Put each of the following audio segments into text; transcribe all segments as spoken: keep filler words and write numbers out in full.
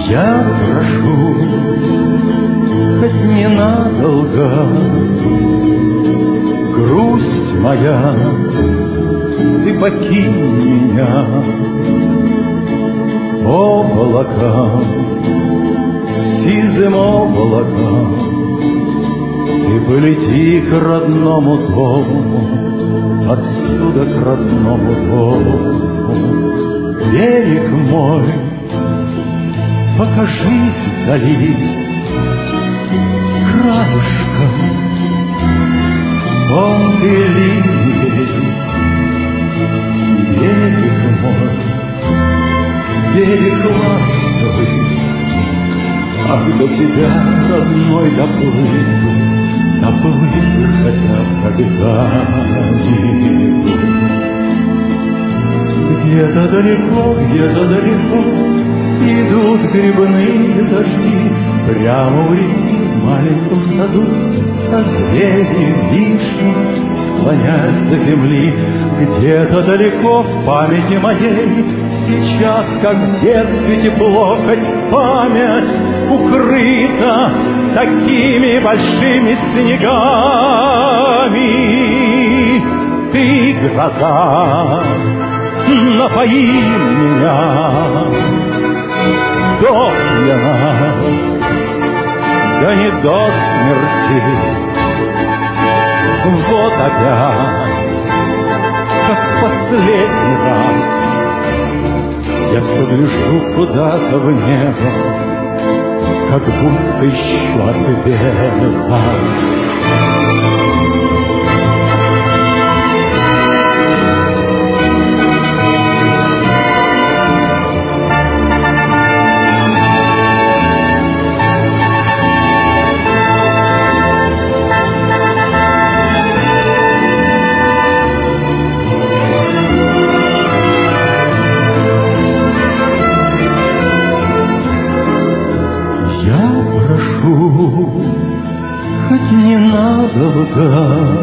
Я прошу, хоть ненадолго, грусть моя, ты покинь меня. Облака, сизым облаком, ты полети к родному дому, отсюда к родному дому. Берег мой, покажись вдали, краешком тонкой линией. Берег мой, берег ласковый, ах, до тебя, родной, доплыть, доплыть хотя когда-нибудь. Где-то далеко, где-то далеко идут грибные дожди, прямо у реки в маленьком саду созрели вишни, склоняясь до земли. Где-то далеко в памяти моей сейчас, как в детстве тепло, хоть память укрыта такими большими снегами. Ты, гроза, напои меня допьяна, да не до смерти. Вот опять, как в последний раз, я все гляжу куда-то в небо, как будто ищу ответа. Хоть ненадолго,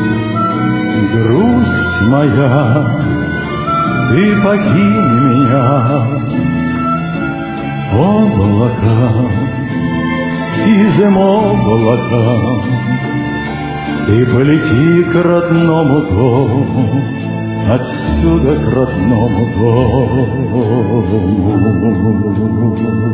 грусть моя, ты покинь меня. Облака, сизым облаком, ты полети к родному дому, отсюда к родному дому.